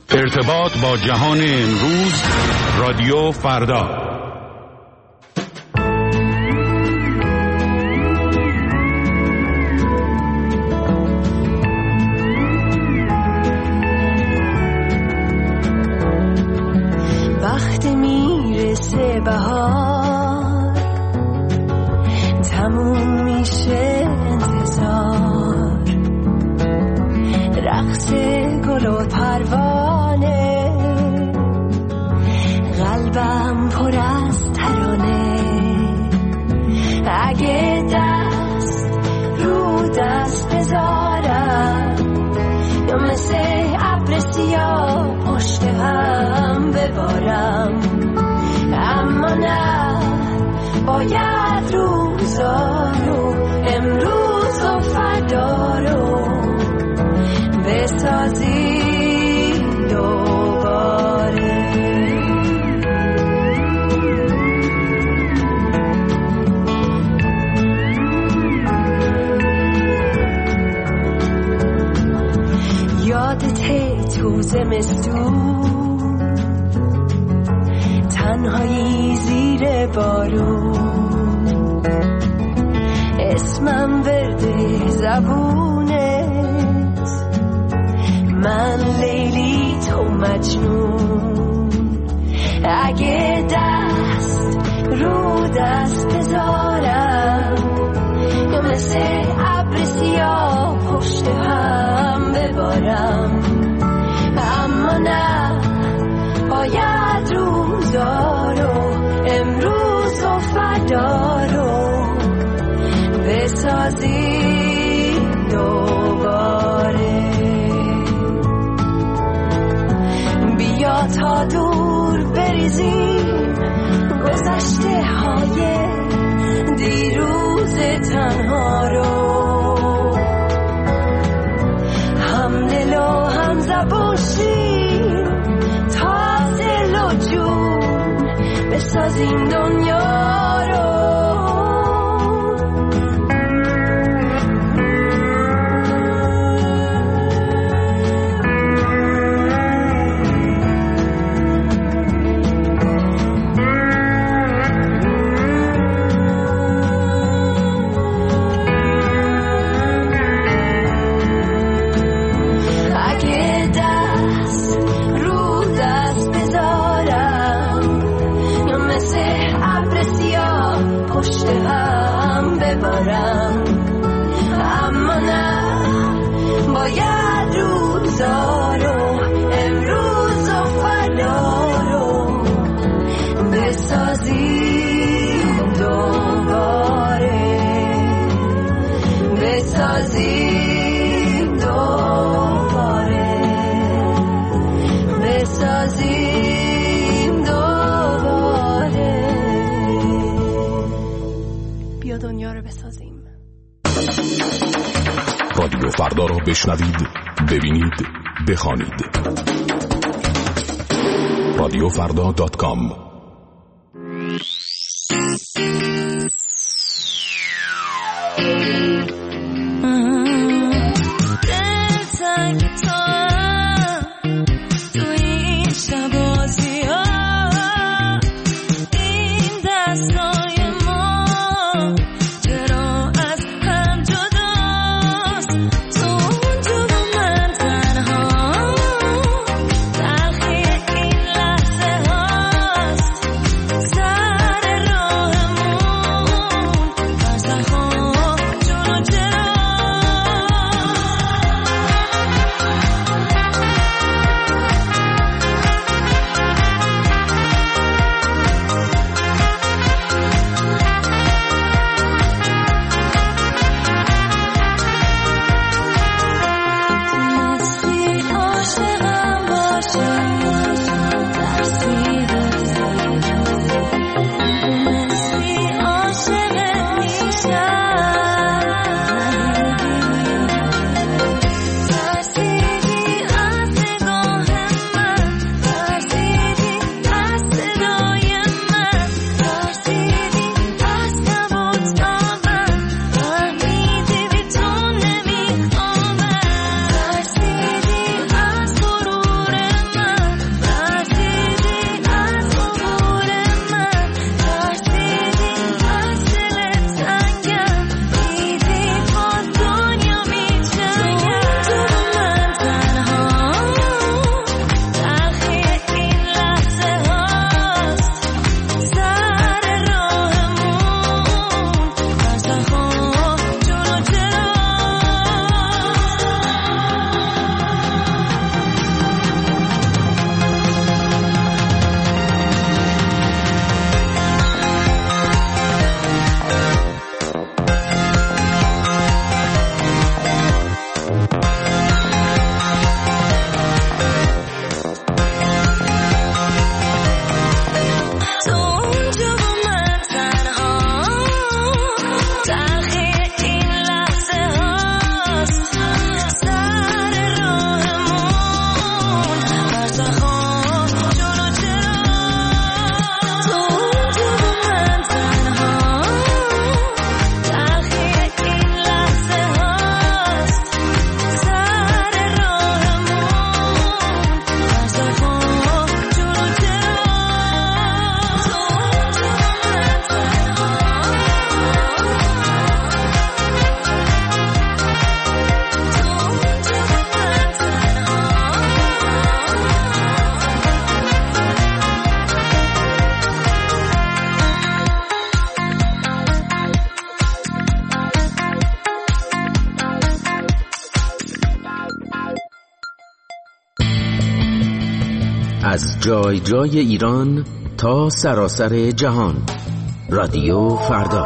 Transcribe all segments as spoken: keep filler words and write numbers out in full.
ارتباط با جهان امروز، رادیو فردا. وقتی میرسه بهار، تموم میشه انتظار، رقص گل و پروانه، قلبم پر از ترانه. اگه دست رو دست بذارم، یا مثل ابر سیاه پشت هم ببارم، اما نه، باید روزا رو، امروز و فردا رو بسازی دوباره. یادته تو زمستون، تنهایی زیر بارون، اسمم ورده زبونت، من لیلی تو مجنون. اگه دست رو دست بذارم، یا مثل ابر سیاه پشت هم ببارم، اما نه، باید روزا رو، امروز و فردا رو بسازی دوباره. بیا تا دور بریزیم گذشته های دیروز تنها رو، هم دل و هم زبون شیم، تا دل و جون بسازیم دنیا رو. اما نه، باید روزا رو، امروز و فردا رو بسازیم دوباره، بسازیم دوباره، بسازیم دوباره. بیا دنیا رو بسازیم. رادیو فردا را بشنوید، ببینید، بخوانید. رادیو فردا دات کام. از جای جای ایران تا سراسر جهان. رادیو فردا.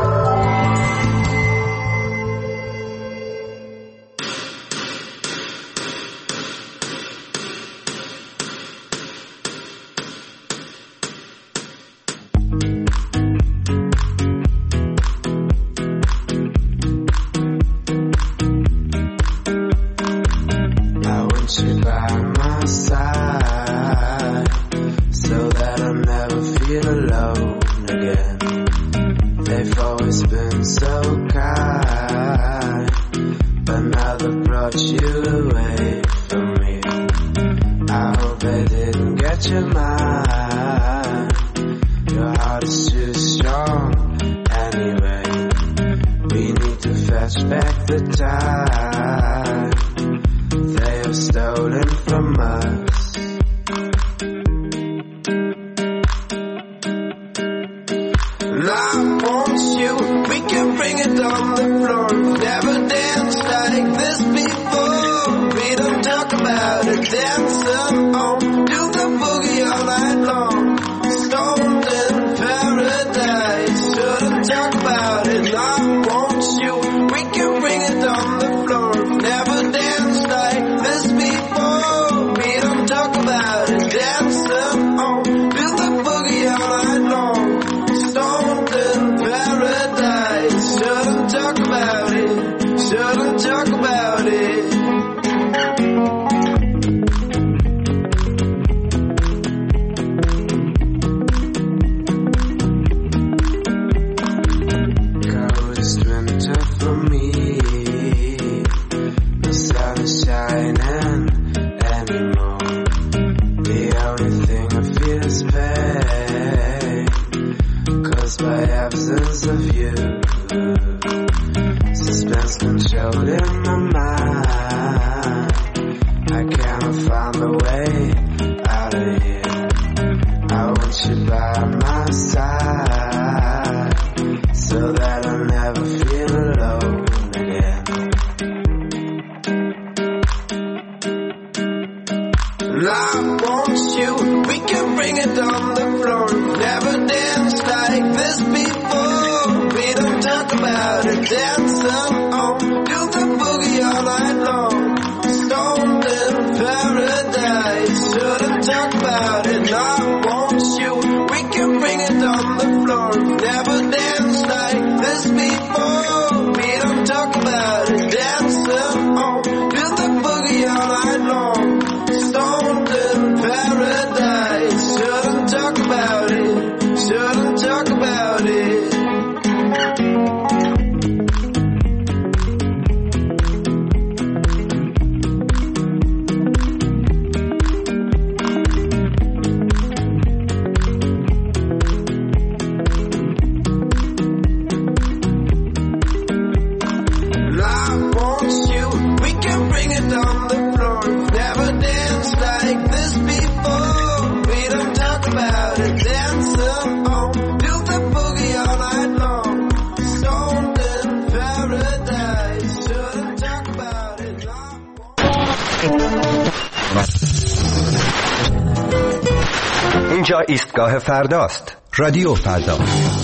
اینجا ایستگاه فرداست. رادیو فردا.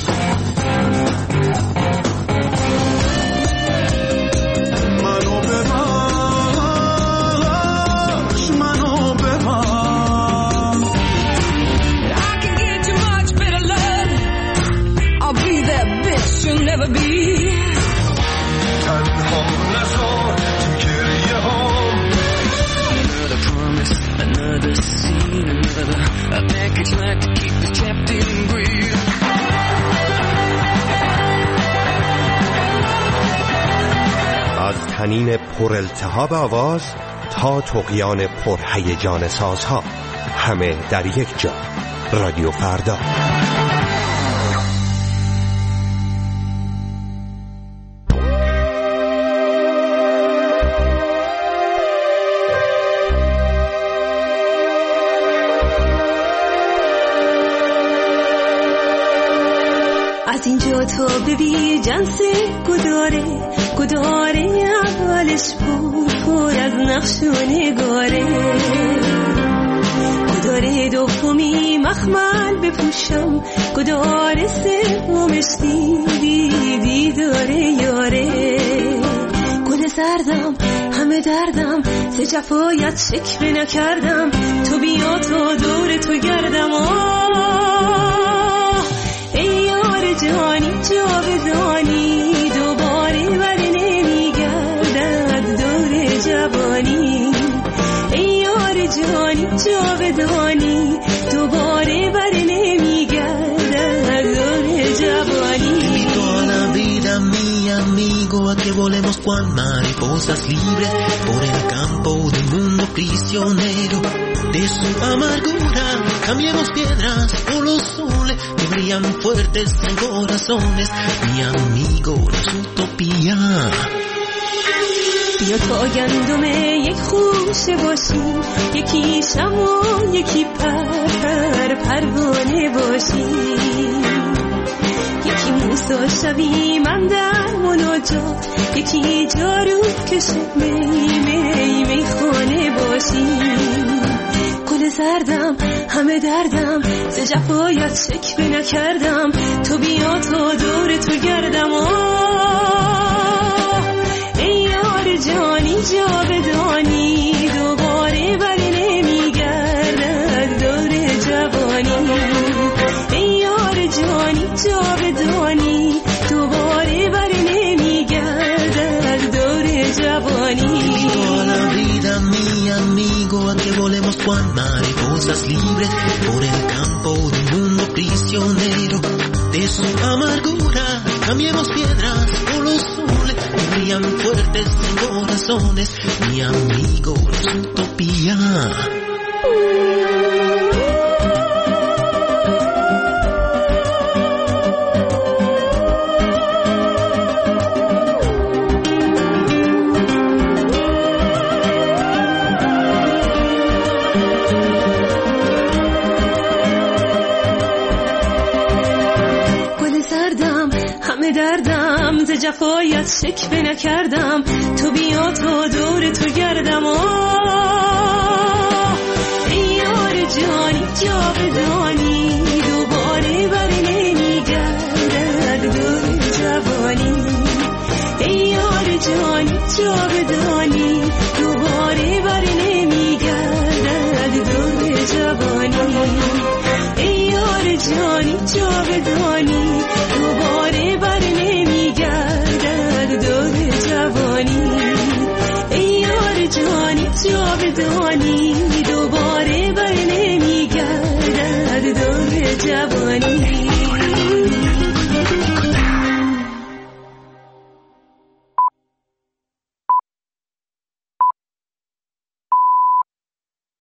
از طنین پر التهاب آواز تا طغیان پر هیجان سازها، همه در یک جا. رادیو فردا. از اینجا تا ببین جنس گداره گداره اولش بود پر از نقش و نگاره گداره مخمل بپوشم گدار سومش دیدی دیداره یاره گل زردم همه دردم سه جفایت شکوه نکردم تو بیا تا دور تو گردم آه ای یار جانی جاودانی دوباره بر نمیگردد دور جوانی ای یار جانی جاودانی دوباره بر نمیگردد دور جوانی. Mi amigo, a que volemos cual mariposas libres por el campo de un mundo prisionero de su amargura. Cambiemos piedras por los soles que brillan fuertes en corazones. Mi amigo, la utopía. بیا تا گندم یک خوشه باشیم یکی شمع و یکی پر پروانه باشیم یکی موسا شوی من در مناجات یکی جارو کشه می می می خانه باشیم گل زردم همه دردم ز جفایت شکوه نکردم تو بیا تا دور تو گردم آه ای یار جانی جاودانی دوباره بر نمیگردد دور جوانی ای یار جانی جاودانی دوباره بر نمیگردد دور جوانی. Toda la vida mi amigo a que volemos cual mariposas libres por el campo de un mundo prisionero de su amargura. Cambiemos piedras por los soles que brillan fuertes en corazones. Mi amigo, la utopía. دردم ز جفایت شکوه نکردم تو بیا تا دور تو گردم آه